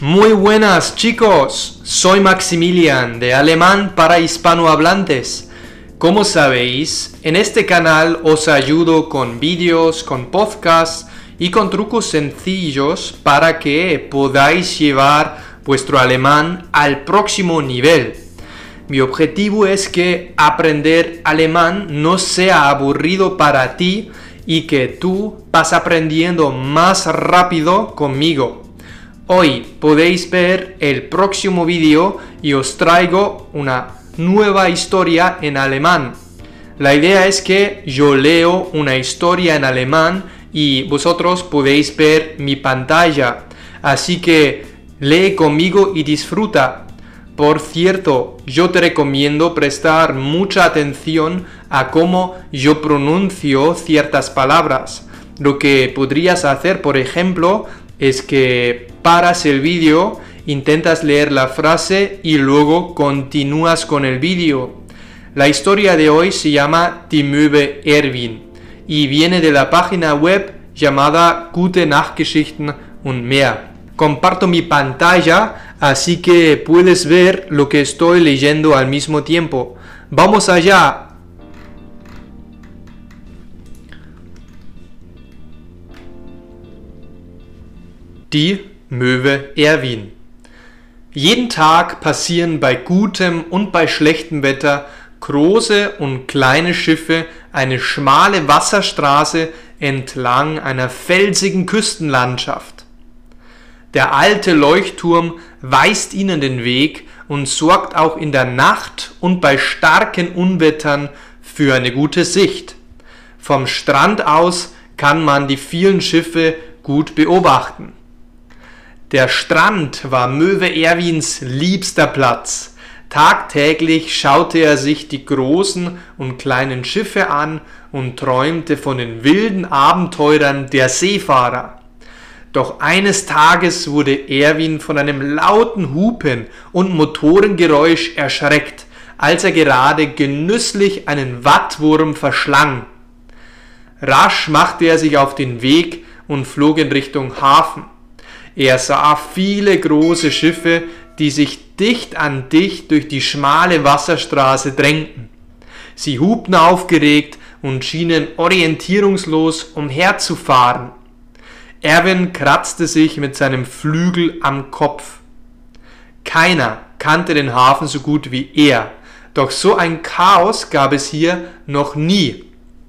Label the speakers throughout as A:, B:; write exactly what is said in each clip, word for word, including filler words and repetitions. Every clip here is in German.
A: Muy buenas chicos, soy Maximilian de Alemán para Hispanohablantes. Como sabéis, en este canal os ayudo con vídeos, con podcasts y con trucos sencillos para que podáis llevar vuestro alemán al próximo nivel. Mi objetivo es que aprender alemán no sea aburrido para ti y que tú vas aprendiendo más rápido conmigo. Hoy podéis ver el próximo vídeo y os traigo una nueva historia en alemán. La idea es que yo leo una historia en alemán y vosotros podéis ver mi pantalla. Así que lee conmigo y disfruta. Por cierto, yo te recomiendo prestar mucha atención a cómo yo pronuncio ciertas palabras. Lo que podrías hacer, por ejemplo, es que paras el vídeo, intentas leer la frase y luego continúas con el vídeo. La historia de hoy se llama Die Möwe Erwin y viene de la página web llamada Gute Nachtgeschichten und mehr. Comparto mi pantalla, así que puedes ver lo que estoy leyendo al mismo tiempo. ¡Vamos allá! Die Möwe Erwin. Jeden Tag passieren bei gutem und bei schlechtem Wetter große und kleine Schiffe eine schmale Wasserstraße entlang einer felsigen Küstenlandschaft. Der alte Leuchtturm weist ihnen den Weg und sorgt auch in der Nacht und bei starken Unwettern für eine gute Sicht. Vom Strand aus kann man die vielen Schiffe gut beobachten. Der Strand war Möwe Erwins liebster Platz. Tagtäglich schaute er sich die großen und kleinen Schiffe an und träumte von den wilden Abenteurern der Seefahrer. Doch eines Tages wurde Erwin von einem lauten Hupen und Motorengeräusch erschreckt, als er gerade genüsslich einen Wattwurm verschlang. Rasch machte er sich auf den Weg und flog in Richtung Hafen. Er sah viele große Schiffe, die sich dicht an dicht durch die schmale Wasserstraße drängten. Sie hupten aufgeregt und schienen orientierungslos umherzufahren. Erwin kratzte sich mit seinem Flügel am Kopf. Keiner kannte den Hafen so gut wie er, doch so ein Chaos gab es hier noch nie.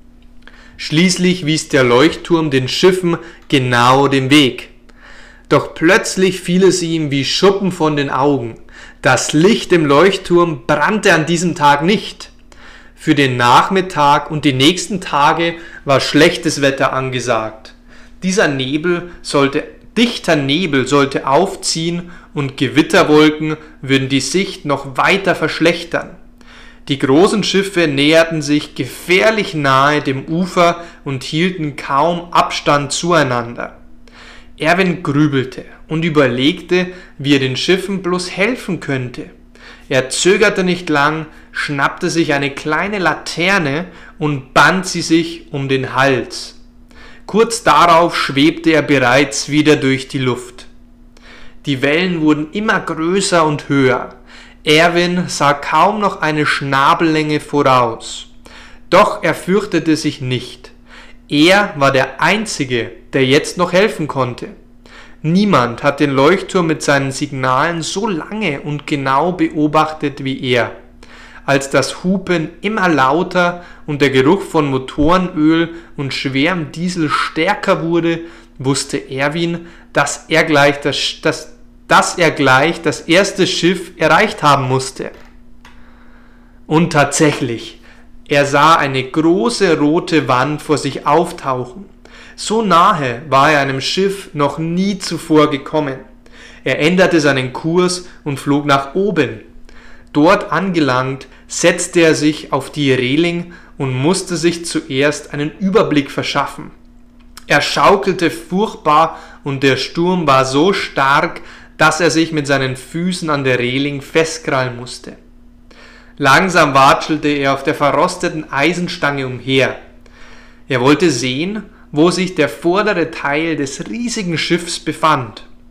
A: Schließlich wies der Leuchtturm den Schiffen genau den Weg. Doch plötzlich fiel es ihm wie Schuppen von den Augen. Das Licht im Leuchtturm brannte an diesem Tag nicht. Für den Nachmittag und die nächsten Tage war schlechtes Wetter angesagt. Dieser Nebel sollte, dichter Nebel sollte aufziehen und Gewitterwolken würden die Sicht noch weiter verschlechtern. Die großen Schiffe näherten sich gefährlich nahe dem Ufer und hielten kaum Abstand zueinander. Erwin grübelte und überlegte, wie er den Schiffen bloß helfen könnte. Er zögerte nicht lang, schnappte sich eine kleine Laterne und band sie sich um den Hals. Kurz darauf schwebte er bereits wieder durch die Luft. Die Wellen wurden immer größer und höher. Erwin sah kaum noch eine Schnabellänge voraus. Doch er fürchtete sich nicht. Er war der Einzige, der jetzt noch helfen konnte. Niemand hat den Leuchtturm mit seinen Signalen so lange und genau beobachtet wie er. Als das Hupen immer lauter und der Geruch von Motorenöl und schwerem Diesel stärker wurde, wusste Erwin, dass er gleich das, das, dass er gleich das erste Schiff erreicht haben musste. Und tatsächlich, er sah eine große rote Wand vor sich auftauchen. So nahe war er einem Schiff noch nie zuvor gekommen. Er änderte seinen Kurs und flog nach oben. Dort angelangt, setzte er sich auf die Reling und musste sich zuerst einen Überblick verschaffen. Er schaukelte furchtbar und der Sturm war so stark, dass er sich mit seinen Füßen an der Reling festkrallen musste. Langsam watschelte er auf der verrosteten Eisenstange umher. Er wollte sehen, wo sich der vordere Teil des riesigen Schiffs befand.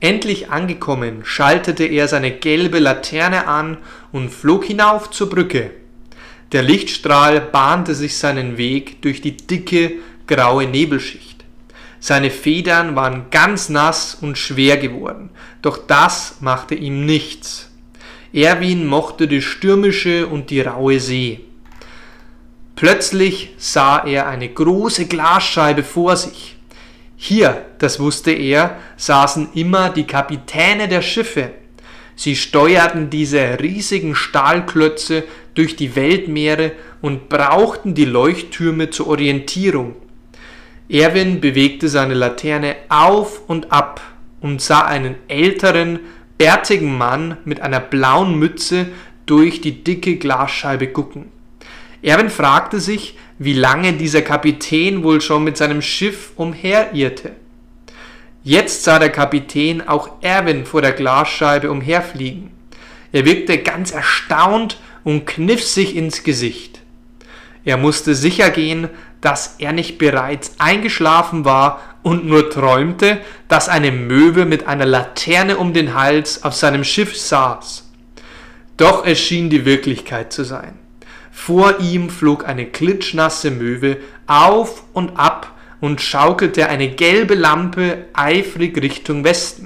A: Endlich angekommen, schaltete er seine gelbe Laterne an und flog hinauf zur Brücke. Der Lichtstrahl bahnte sich seinen Weg durch die dicke, graue Nebelschicht. Seine Federn waren ganz nass und schwer geworden, doch das machte ihm nichts. Erwin mochte die stürmische und die raue See. Plötzlich sah er eine große Glasscheibe vor sich. Hier, das wusste er, saßen immer die Kapitäne der Schiffe. Sie steuerten diese riesigen Stahlklötze durch die Weltmeere und brauchten die Leuchttürme zur Orientierung. Erwin bewegte seine Laterne auf und ab und sah einen älteren, bärtigen Mann mit einer blauen Mütze durch die dicke Glasscheibe gucken. Erwin fragte sich, wie lange dieser Kapitän wohl schon mit seinem Schiff umherirrte. Jetzt sah der Kapitän auch Erwin vor der Glasscheibe umherfliegen. Er wirkte ganz erstaunt und kniff sich ins Gesicht. Er musste sicher gehen, dass er nicht bereits eingeschlafen war und nur träumte, dass eine Möwe mit einer Laterne um den Hals auf seinem Schiff saß. Doch es schien die Wirklichkeit zu sein. Vor ihm flog eine klitschnasse Möwe auf und ab und schaukelte eine gelbe Lampe eifrig Richtung Westen.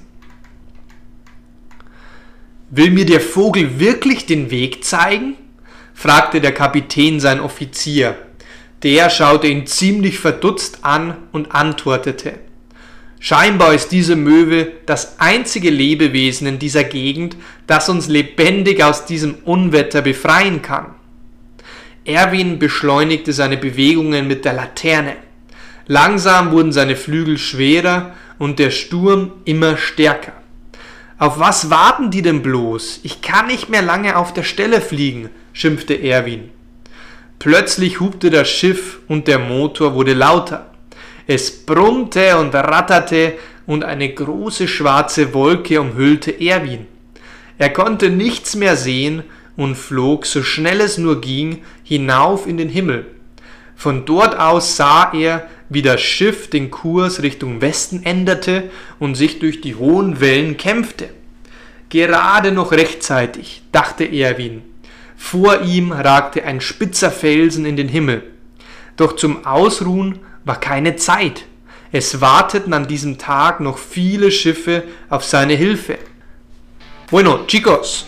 A: »Will mir der Vogel wirklich den Weg zeigen?« fragte der Kapitän seinen Offizier. Der schaute ihn ziemlich verdutzt an und antwortete: »Scheinbar ist diese Möwe das einzige Lebewesen in dieser Gegend, das uns lebendig aus diesem Unwetter befreien kann.« Erwin beschleunigte seine Bewegungen mit der Laterne. Langsam wurden seine Flügel schwerer und der Sturm immer stärker. »Auf was warten die denn bloß? Ich kann nicht mehr lange auf der Stelle fliegen«, schimpfte Erwin. Plötzlich hupte das Schiff und der Motor wurde lauter. Es brummte und ratterte und eine große schwarze Wolke umhüllte Erwin. Er konnte nichts mehr sehen und flog, so schnell es nur ging, hinauf in den Himmel. Von dort aus sah er, wie das Schiff den Kurs Richtung Westen änderte und sich durch die hohen Wellen kämpfte. Gerade noch rechtzeitig, dachte Erwin. Vor ihm ragte ein spitzer Felsen in den Himmel. Doch zum Ausruhen war keine Zeit. Es warteten an diesem Tag noch viele Schiffe auf seine Hilfe. Bueno, chicos,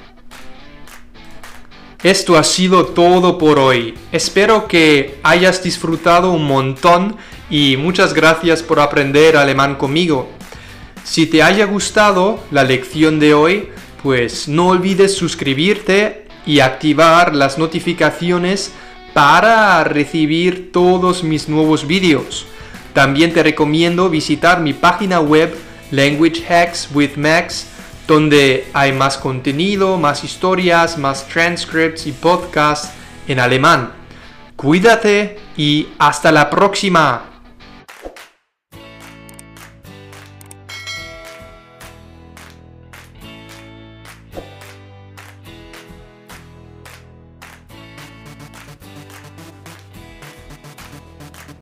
A: esto ha sido todo por hoy. Espero que hayas disfrutado un montón y muchas gracias por aprender alemán conmigo. Si te haya gustado la lección de hoy, pues no olvides suscribirte y activar las notificaciones para recibir todos mis nuevos vídeos. También te recomiendo visitar mi página web Language Hacks with Max, donde hay más contenido, más historias, más transcripts y podcasts en alemán. Cuídate y hasta la próxima.